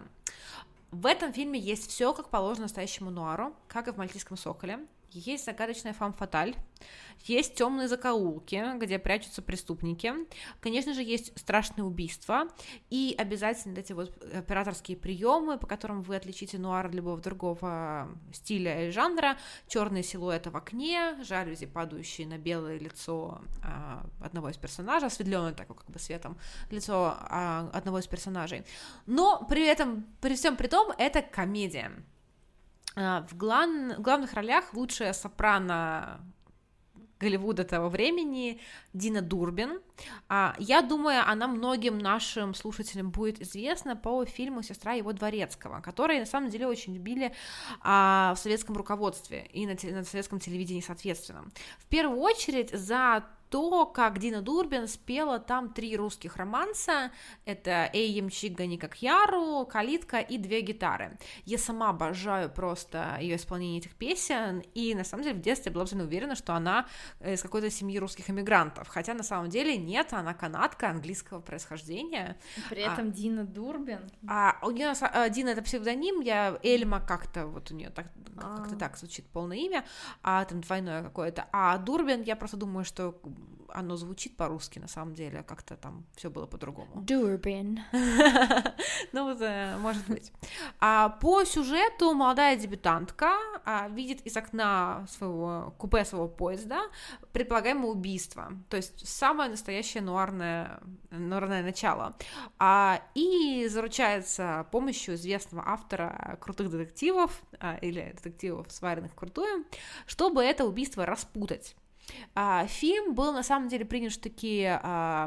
В этом фильме есть все, как положено настоящему нуару, как и в «Мальтийском соколе». Есть загадочная фам-фаталь, есть темные закоулки, где прячутся преступники, конечно же, есть страшные убийства, и обязательно эти вот операторские приемы, по которым вы отличите нуар от любого другого стиля или жанра: черные силуэты в окне, жалюзи, падающие на белое лицо а, одного из персонажей, осветленное такое как бы светом лицо а, одного из персонажей. Но при этом, при всем при том, это комедия. В, глав... в главных ролях лучшая сопрано Голливуда того времени Дина Дурбин. Я думаю, она многим нашим слушателям будет известна по фильму «Сестра его дворецкого», который на самом деле очень любили в советском руководстве и на, на советском телевидении соответственно. В первую очередь за то, как Дина Дурбин спела там три русских романса. Это «Эй, ямщик, гони как Яру», «Калитка» и «Две гитары». Я сама обожаю просто ее исполнение этих песен, и на самом деле в детстве была абсолютно уверена, что она из какой-то семьи русских эмигрантов, хотя на самом деле нет, она канадка английского происхождения. При этом а, Дина Дурбин. А у нее Дина — это псевдоним, я Эльма как-то вот у нее так, как-то так звучит полное имя, а там двойное какое-то. А Дурбин, я просто думаю, что оно звучит по-русски, на самом деле, как-то там все было по-другому. Дурбин. Ну, вот, может быть. А по сюжету молодая дебютантка а, видит из окна своего купе своего поезда предполагаемое убийство, то есть самое настоящее нуарное, нуарное начало, а, и заручается помощью известного автора крутых детективов а, или детективов, сваренных вкрутую, чтобы это убийство распутать. А, фильм был на самом деле принят таки а,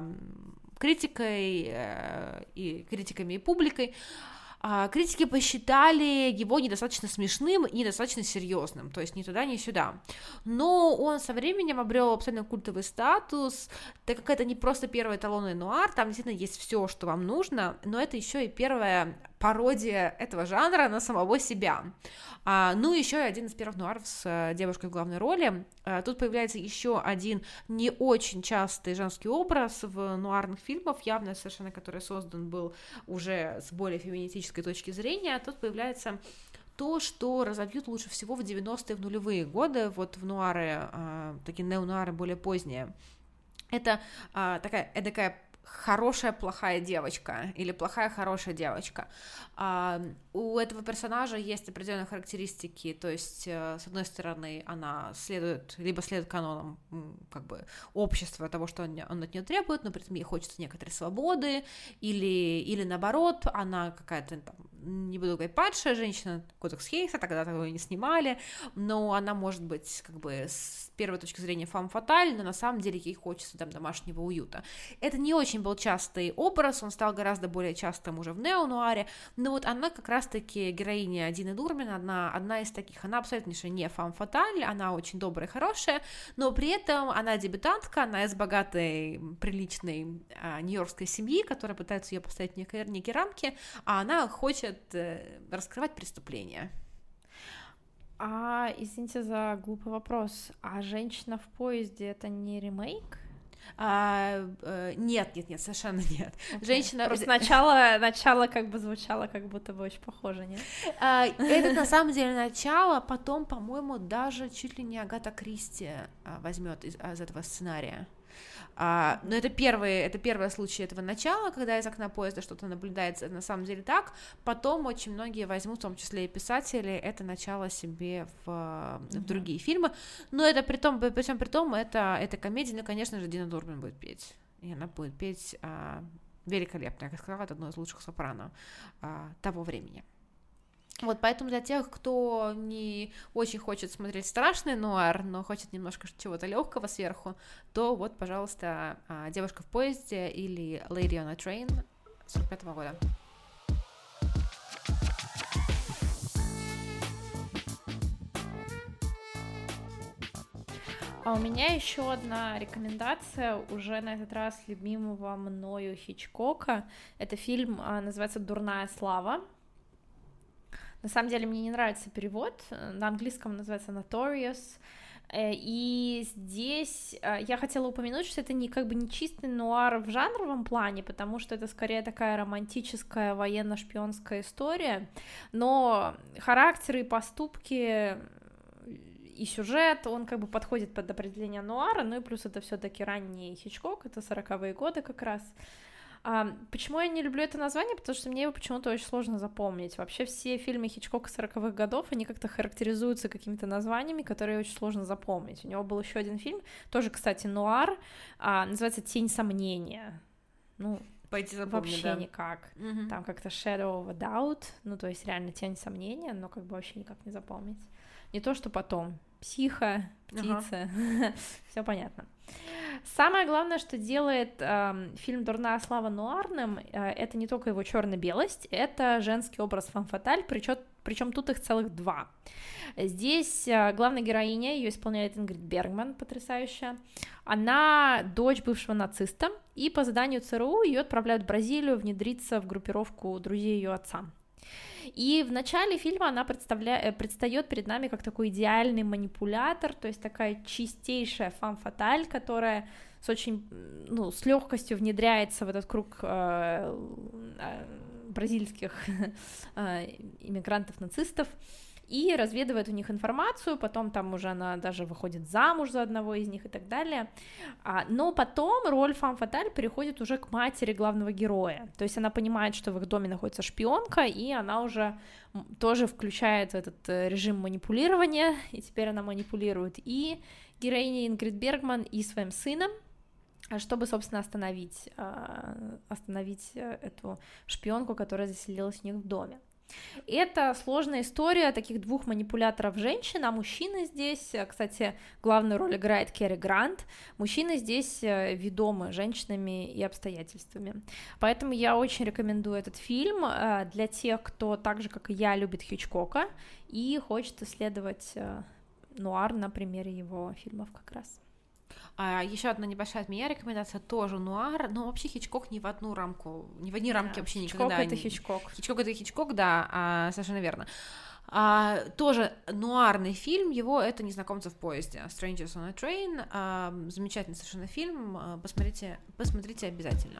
критикой а, и критиками и публикой. А, критики посчитали его недостаточно смешным и недостаточно серьезным, то есть ни туда, ни сюда. Но он со временем обрел абсолютно культовый статус, так как это не просто первый эталонный нуар, там действительно есть все, что вам нужно, но это еще и первая пародия этого жанра на самого себя. А, ну, еще и один из первых нуаров с девушкой в главной роли. А, тут появляется еще один не очень частый женский образ в нуарных фильмах, явно совершенно, который создан был уже с более феминистической точки зрения. Тут появляется то, что разобьют лучше всего в девяностые, в нулевые годы, вот в нуары, а, такие неонуары более поздние. Это а, такая эдакая хорошая плохая девочка или плохая хорошая девочка. А, у этого персонажа есть определенные характеристики, то есть с одной стороны она следует либо следует канонам как бы общества, того, что он, он от нее требует, но при этом ей хочется некоторой свободы, или, или наоборот, она какая-то там, не буду говорить, падшая женщина, кодекс Хейса, тогда такого не снимали, но она может быть как бы с первой точки зрения фам-фаталь, но на самом деле ей хочется там домашнего уюта. Это не очень был частый образ, он стал гораздо более частым уже в неонуаре, но вот она как раз-таки героиня Дины Дурбин, одна, одна из таких, она абсолютно не фам-фаталь, она очень добрая, хорошая, но при этом она дебютантка, она из богатой, приличной а, нью-йоркской семьи, которая пытается ее поставить в некие, некие рамки, а она хочет э, раскрывать преступления. А, извините за глупый вопрос, а «Женщина в поезде» — это не ремейк? А, э, нет, нет, нет, совершенно нет. Okay. Женщина... Просто начало, начало как бы звучало, как будто бы очень похоже, нет? А, это на самом деле начало, потом, по-моему, даже чуть ли не Агата Кристи возьмет из, из этого сценария. А, но это первый, это первый случай этого начала, когда из окна поезда что-то наблюдается, это на самом деле так. Потом очень многие возьмут, в том числе и писатели, это начало себе в, mm-hmm. в другие фильмы. Но это при том, при всем при том, это, это комедия, ну, конечно же, Дина Дурбин будет петь. и она будет петь а, великолепно, я как сказала, это одно из лучших сопрано а, того времени. Вот, поэтому для тех, кто не очень хочет смотреть страшный нуар, но хочет немножко чего-то легкого сверху, то вот, пожалуйста, «Девушка в поезде» или «Lady on a Train» сорок пятого года. А у меня еще одна рекомендация, уже на этот раз любимого мною Хичкока. Это фильм, называется «Дурная слава». На самом деле мне не нравится перевод, на английском называется Notorious, и здесь я хотела упомянуть, что это не как бы не чистый нуар в жанровом плане, потому что это скорее такая романтическая военно-шпионская история, но характеры и поступки и сюжет, он как бы подходит под определение нуара, ну и плюс это все-таки ранний Хичкок, это сороковые годы как раз. А, почему я не люблю это название? Потому что мне его почему-то очень сложно запомнить. Вообще все фильмы Хичкока сороковых годов, они как-то характеризуются какими-то названиями, которые очень сложно запомнить. У него был еще один фильм, тоже, кстати, нуар, а, называется «Тень сомнения». Ну, Пойти запомни, вообще да. никак. Угу. Там как-то shadow of a doubt, ну, то есть реально тень сомнения, но как бы вообще никак не запомнить. Не то, что потом. Психо, птица, ага. Все понятно. Самое главное, что делает э, фильм «Дурная слава» нуарным, э, это не только его черно-белость, это женский образ фам-фаталь, причем, причем тут их целых два. Здесь э, главная героиня, ее исполняет Ингрид Бергман, потрясающая. Она дочь бывшего нациста, и по заданию ЦРУ ее отправляют в Бразилию внедриться в группировку друзей ее отца. И в начале фильма она представля... предстает перед нами как такой идеальный манипулятор, то есть такая чистейшая фам-фаталь, которая с очень, ну, с легкостью внедряется в этот круг э, э, бразильских э, иммигрантов-нацистов и разведывает у них информацию, потом там уже она даже выходит замуж за одного из них и так далее, а, но потом роль фам-фаталь переходит уже к матери главного героя, то есть она понимает, что в их доме находится шпионка, и она уже тоже включает этот режим манипулирования, и теперь она манипулирует и героиней Ингрид Бергман, и своим сыном, чтобы, собственно, остановить, остановить эту шпионку, которая заселилась у них в доме. Это сложная история таких двух манипуляторов женщин, а мужчины здесь, кстати, главную роль играет Кэрри Грант, мужчины здесь ведомы женщинами и обстоятельствами. Поэтому я очень рекомендую этот фильм для тех, кто так же, как и я, любит Хичкока и хочет исследовать нуар на примере его фильмов как раз. А, еще одна небольшая от меня рекомендация, тоже нуар, но вообще Хичкок ни в одну рамку, ни в одни рамки да, вообще Хичкок никогда. это Хичкок. Хичкок это Хичкок, да, а, совершенно верно. А, тоже нуарный фильм, его это «Незнакомцы в поезде», Strangers on a Train, а, замечательный совершенно фильм, посмотрите, посмотрите обязательно.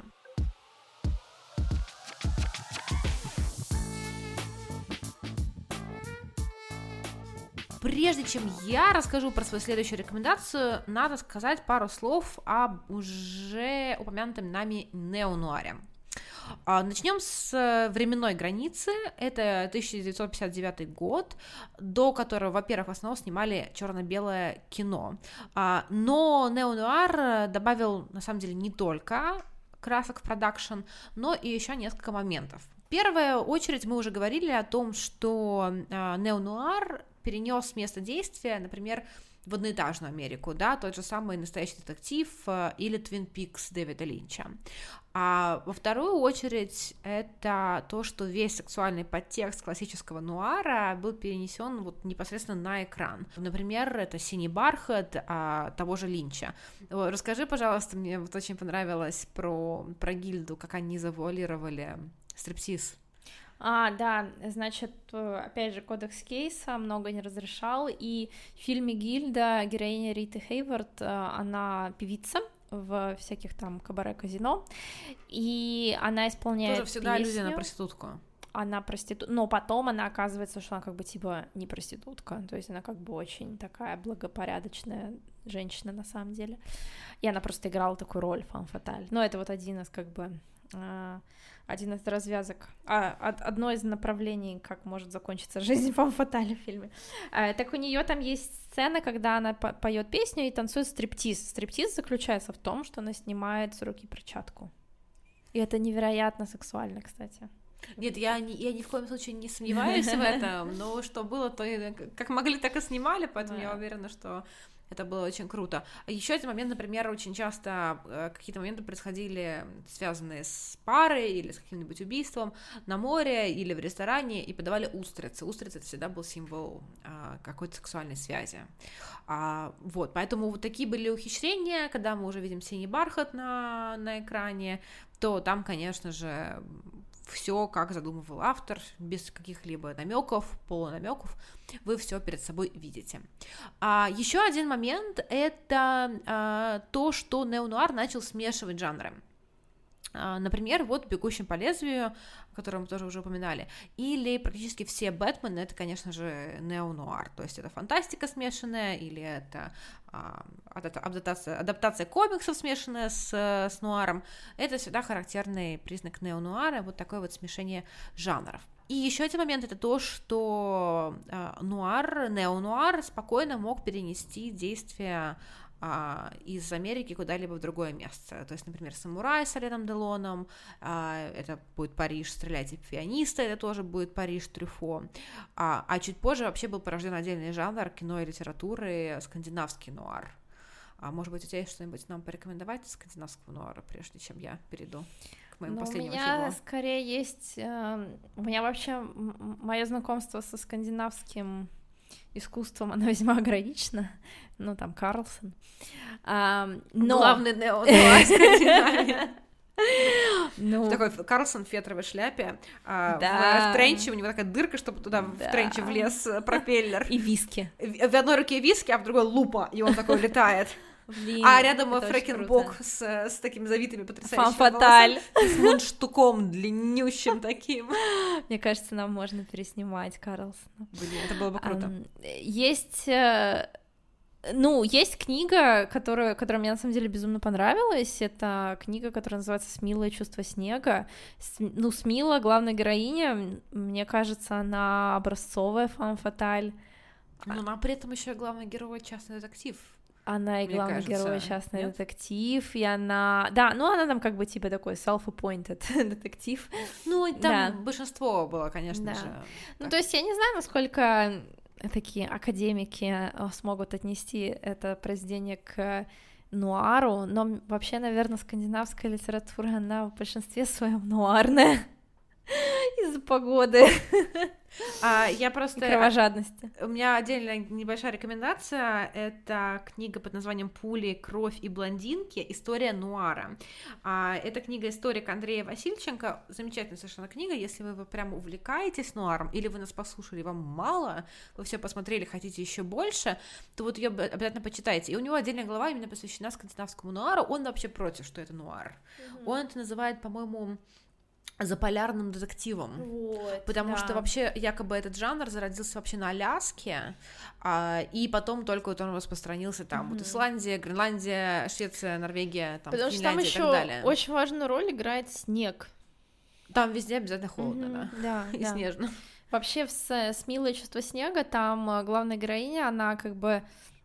Прежде чем я расскажу про свою следующую рекомендацию, надо сказать пару слов об уже упомянутом нами неонуаре. Начнем с временной границы. Это тысяча девятьсот пятьдесят девятый год, до которого, во-первых, в основном снимали черно-белое кино. Но неонуар добавил, на самом деле, не только красок в продакшн, но и еще несколько моментов. В первую очередь мы уже говорили о том, что неонуар перенес место действия, например, в одноэтажную Америку, да, тот же самый «Настоящий детектив» или «Твин Пикс» Дэвида Линча. А во вторую очередь это то, что весь сексуальный подтекст классического нуара был перенесен вот непосредственно на экран. Например, это «Синий бархат» а, того же Линча. Расскажи, пожалуйста, мне вот очень понравилось про, про Гильду, как они завуалировали стриптиз. А, да, значит, опять же, кодекс Кейса много не разрешал, и в фильме «Гильда» героиня Риты Хейворд, она певица в всяких там кабаре-казино, и она исполняет тоже всегда песню. Тоже всегда аллюзия на проститутку. Она проститутка, но потом она оказывается, что она как бы типа не проститутка, то есть она как бы очень такая благопорядочная женщина на самом деле, и она просто играла такую роль фам-фаталь, но это вот один из как бы один из развязок, а, одно из направлений, как может закончиться жизнь фам фаталь в фильме. А, так у нее там есть сцена, когда она по- поет песню и танцует стриптиз. Стриптиз заключается в том, что она снимает с руки перчатку. И это невероятно сексуально, кстати. Нет, я, не, я ни в коем случае не сомневаюсь в этом, но что было, то и, как могли, так и снимали, поэтому я уверена, что это было очень круто. Еще один момент, например, очень часто э, какие-то моменты происходили, связанные с парой или с каким-нибудь убийством на море или в ресторане, и подавали устрицы. Устрицы — это всегда был символ э, какой-то сексуальной связи. А, вот, поэтому вот такие были ухищрения, когда мы уже видим синий бархат на, на экране, то там, конечно же, все, как задумывал автор, без каких-либо намеков, полунамеков, вы все перед собой видите. А, еще один момент — это а, то, что неонуар начал смешивать жанры. А, например, вот «Бегущим по лезвию», который мы тоже уже упоминали, или практически все «Бэтмены» — это, конечно же, неонуар, то есть это фантастика смешанная, или это а, адаптация, адаптация комиксов, смешанная с, с нуаром. Это всегда характерный признак неонуара, вот такое вот смешение жанров. И еще один момент — это то, что а, нуар, неонуар спокойно мог перенести действие а, из Америки куда-либо в другое место. То есть, например, «Самурай» с Аленом Делоном, а, это будет Париж, «Стреляйте пианиста», это тоже будет Париж, Трюфо. А, а чуть позже вообще был порожден отдельный жанр кино и литературы — скандинавский нуар. А может быть, у тебя есть что-нибудь нам порекомендовать из скандинавского нуара, прежде чем я перейду к моему Но последнему фильму? У меня фильму? скорее есть... Э, у меня вообще мое знакомство со скандинавским искусством, оно весьма ограничено. Ну, там, Карлсон. А, но... Главный неонуар Скандинавии. Ну, Такой Карлсон в фетровой шляпе, а, да. в, в тренче, у него такая дырка, чтобы туда да. в тренче влез пропеллер. И виски. В, в одной руке виски, а в другой лупа, и он такой летает. Блин, а рядом Фрэкенбок с, с такими завитыми потрясающими Фам фаталь. волосами, с мундштуком длиннющим таким. Мне кажется, нам можно переснимать Карлсона. Блин, это было бы круто. Есть... Ну, есть книга, которая, которая мне на самом деле безумно понравилась. Это книга, которая называется «Смила и чувство снега». Ну, Смила, главная героиня, мне кажется, она образцовая фам фаталь. Но она при этом еще и главный герой — частный детектив. Она и главный герой — частный Нет? детектив, и она... Да, ну она там как бы типа такой self-appointed детектив. Ну, там да. большинство было, конечно да. же. Ну, так. то есть я не знаю, насколько такие академики смогут отнести это произведение к нуару, но вообще, наверное, скандинавская литература, она в большинстве своем нуарная из-за погоды. А, я просто... И кровожадности. У меня отдельная небольшая рекомендация. Это книга под названием «Пули, кровь и блондинки. История нуара». А, это книга историка Андрея Васильченко. Замечательная совершенно книга. Если вы прям увлекаетесь нуаром, или вы нас послушали, вам мало, вы все посмотрели, хотите еще больше, то вот ее обязательно почитайте. И у него отдельная глава именно посвящена скандинавскому нуару. Он вообще против, что это нуар. Mm-hmm. Он это называет, по-моему, заполярным детективом, вот, потому да. что вообще якобы этот жанр зародился вообще на Аляске, а, и потом только вот он распространился там, mm-hmm. вот Исландия, Гренландия, Швеция, Норвегия, там, потому Финляндия что и там так еще далее. очень важную роль играет снег. Там везде обязательно холодно, mm-hmm, да, да, и да. снежно. Вообще в «Смила и чувство снега» там главная героиня, она как бы,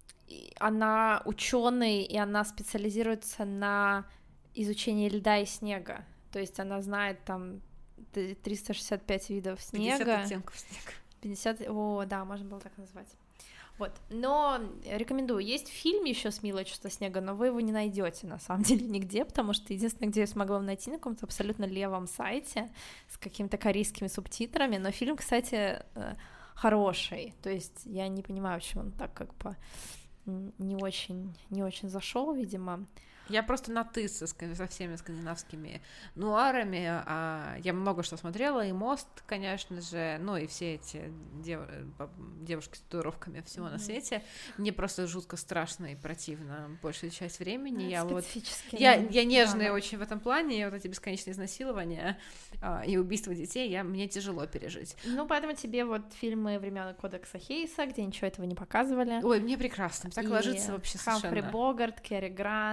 она ученый, и она специализируется на изучении льда и снега. То есть она знает там триста шестьдесят пять видов снега. пятьдесят оттенков снега. пятьдесят, о, да, можно было так назвать. Вот, но рекомендую. Есть фильм еще «Смила и чувство снега», но вы его не найдете на самом деле нигде, потому что единственное, где я смогла его найти, на каком-то абсолютно левом сайте с какими-то корейскими субтитрами, но фильм, кстати, хороший, то есть я не понимаю, почему он так как бы не очень, не очень зашел, видимо. Я просто на «ты» со, со всеми скандинавскими нуарами, а я много что смотрела, и «Мост», конечно же, ну и все эти дев... девушки с татуировками, всего mm-hmm. на свете. Мне просто жутко страшно и противно большую часть времени. Я, вот... я, я нежная да. очень в этом плане, и вот эти бесконечные изнасилования а, и убийства детей, я... мне тяжело пережить. Ну, поэтому тебе вот фильмы времен Кодекса Хейса, где ничего этого не показывали. Ой, мне прекрасно, так и ложится вообще совершенно. Хамфри Богарт, Керри Грант,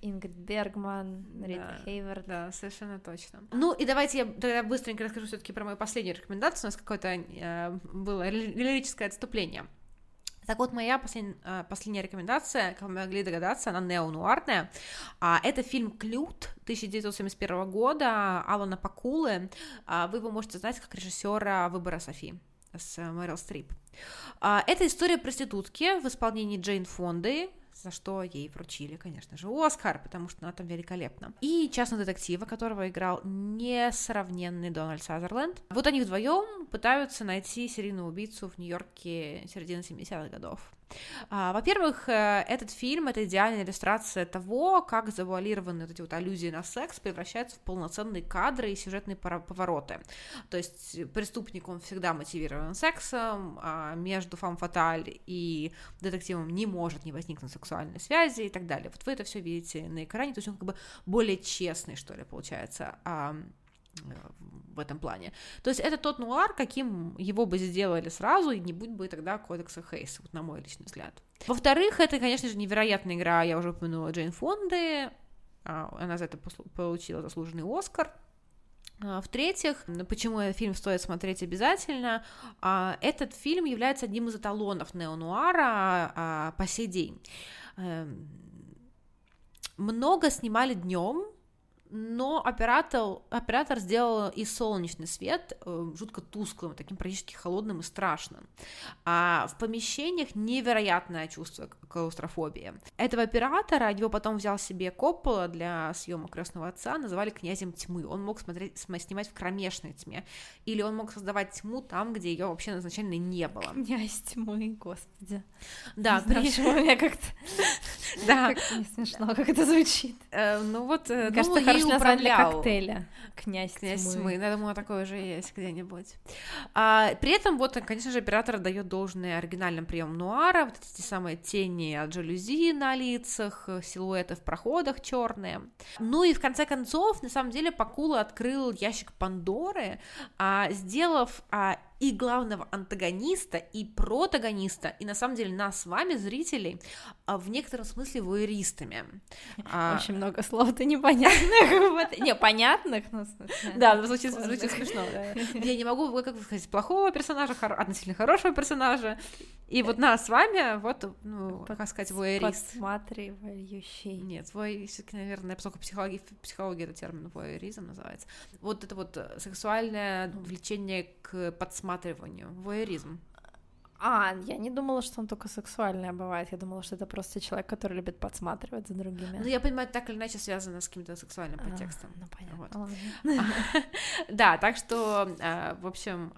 Ингрид Бергман, Рита да, Хейворд. Да, совершенно точно. Ну и давайте я тогда быстренько расскажу все-таки про мою последнюю рекомендацию. У нас какое-то э, было лирическое отступление. Так вот, моя послед... последняя рекомендация, как вы могли догадаться, она неонуарная. Это фильм «Клют» тысяча девятьсот семьдесят первого года Алана Пакулы. Вы его можете знать как режиссера «Выбора Софи» с Мэрил Стрип. Это история проститутки в исполнении Джейн Фонды, за что ей вручили, конечно же, Оскар, потому что она там великолепна. И частного детектива, которого играл несравненный Дональд Сазерленд. Вот они вдвоем пытаются найти серийного убийцу в Нью-Йорке середины семидесятых годов. А, во-первых, этот фильм — это идеальная иллюстрация того, как завуалированные вот эти вот аллюзии на секс превращаются в полноценные кадры и сюжетные повороты. То есть преступник, он всегда мотивирован сексом, а между фам-фаталь и детективом не может не возникнуть сексуальной связи и так далее. Вот вы это все видите на экране, то есть он как бы более честный, что ли, получается, а, в этом плане. То есть это тот нуар, каким его бы сделали сразу, и не будь бы тогда кодекса Хейса, вот на мой личный взгляд. Во-вторых, это, конечно же, невероятная игра, я уже упомянула, Джейн Фонды, она за это получила заслуженный Оскар. В-третьих, почему этот фильм стоит смотреть обязательно, этот фильм является одним из эталонов неонуара по сей день. Много снимали днем, но оператор, оператор сделал и солнечный свет э, жутко тусклым, таким практически холодным и страшным. А в помещениях невероятное чувство клаустрофобии. Этого оператора, его потом взял себе Коппола для съемок «Крестного отца», называли князем тьмы. Он мог смотреть, снимать в кромешной тьме, или он мог создавать тьму там, где ее вообще изначально не было. Князь тьмы, господи. Да, почему мне как-то... Да. Как-то не смешно, как это звучит. Ну вот, кажется, хорошо название для коктейля. Князь, Князь тьмы. тьмы. Я думаю, такое уже есть где-нибудь. А, при этом, вот, конечно же, оператор дает должное оригинальным приемам нуара, вот эти самые тени от жалюзи на лицах, силуэты в проходах черные. Ну и в конце концов, на самом деле, Пакула открыл ящик Пандоры, а, сделав а, и главного антагониста, и протагониста, и на самом деле нас с вами, зрителей, в некотором смысле вуэристами. Очень много слов-то непонятных. Не, понятных, но... Да, звучит смешно. Я не могу, как сказать, плохого персонажа, относительно хорошего персонажа, и вот нас с вами, вот, ну, как сказать, вуэрист. Подсматривающий. Нет, вуэ, все-таки, наверное, поскольку психология, психология это термин вуэризм называется. Вот это вот сексуальное влечение к подсматриванию, вуэризм. А, я не думала, что он только сексуальное бывает. Я думала, что это просто человек, который любит подсматривать за другими. Ну, я понимаю, так или иначе связано с каким-то сексуальным подтекстом. А, ну, понятно, вот. Ладно. Да, так что, в общем,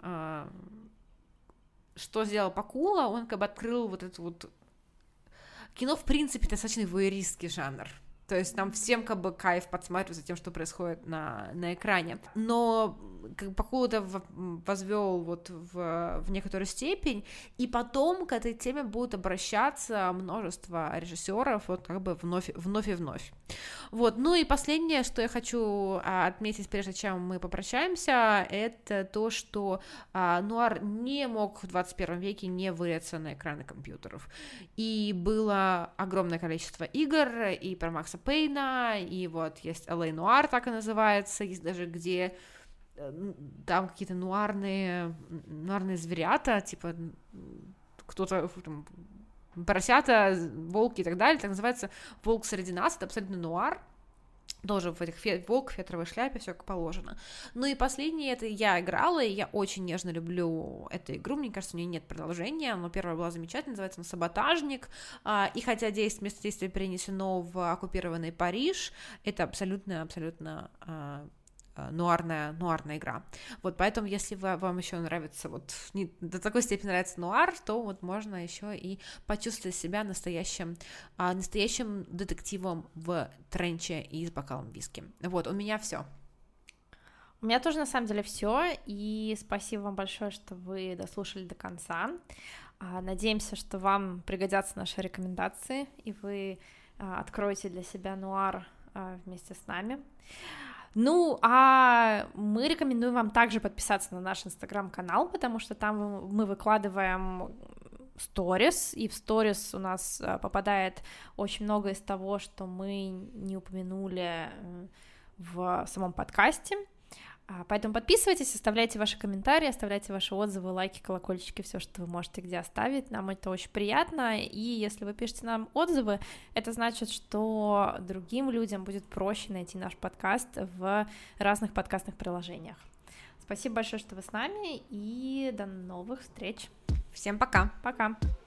что сделал Пакула? Он как бы открыл вот это вот... Кино, в принципе, достаточно вуэристский жанр. То есть там всем как бы кайф подсматривать за тем, что происходит на, на экране. Но как бы Пакула это возвел вот в, в некоторую степень, и потом к этой теме будут обращаться множество режиссеров вот как бы вновь, вновь и вновь. Вот. Ну и последнее, что я хочу а, отметить, прежде чем мы попрощаемся, это то, что а, нуар не мог в двадцать первом веке не вылиться на экраны компьютеров. И было огромное количество игр, и про Макса Пейна, и вот есть эл эй Noir, так и называется, есть даже где там какие-то нуарные, нуарные зверята, типа кто-то там, поросята, волки и так далее, так называется «Волк среди нас», это абсолютно нуар, тоже в этих фе- волк в фетровой шляпе, все как положено. Ну и последнее, это я играла, и я очень нежно люблю эту игру, мне кажется, у нее нет продолжения, но первая была замечательная, называется она «Саботажник», и хотя действие, место действия перенесено в оккупированный Париж, это абсолютно-абсолютно нуарная, нуарная игра. Вот поэтому, если вы, вам еще нравится, вот не, до такой степени нравится нуар, то вот можно еще и почувствовать себя настоящим, а, настоящим детективом в тренче и с бокалом виски. Вот, у меня все. У меня тоже на самом деле все, и спасибо вам большое, что вы дослушали до конца. Надеемся, что вам пригодятся наши рекомендации, и вы откроете для себя нуар вместе с нами. Ну, а мы рекомендуем вам также подписаться на наш инстаграм-канал, потому что там мы выкладываем сторис, и в сторис у нас попадает очень много из того, что мы не упомянули в самом подкасте. Поэтому подписывайтесь, оставляйте ваши комментарии, оставляйте ваши отзывы, лайки, колокольчики, все, что вы можете где оставить, нам это очень приятно, и если вы пишете нам отзывы, это значит, что другим людям будет проще найти наш подкаст в разных подкастных приложениях. Спасибо большое, что вы с нами, и до новых встреч. Всем пока. Пока.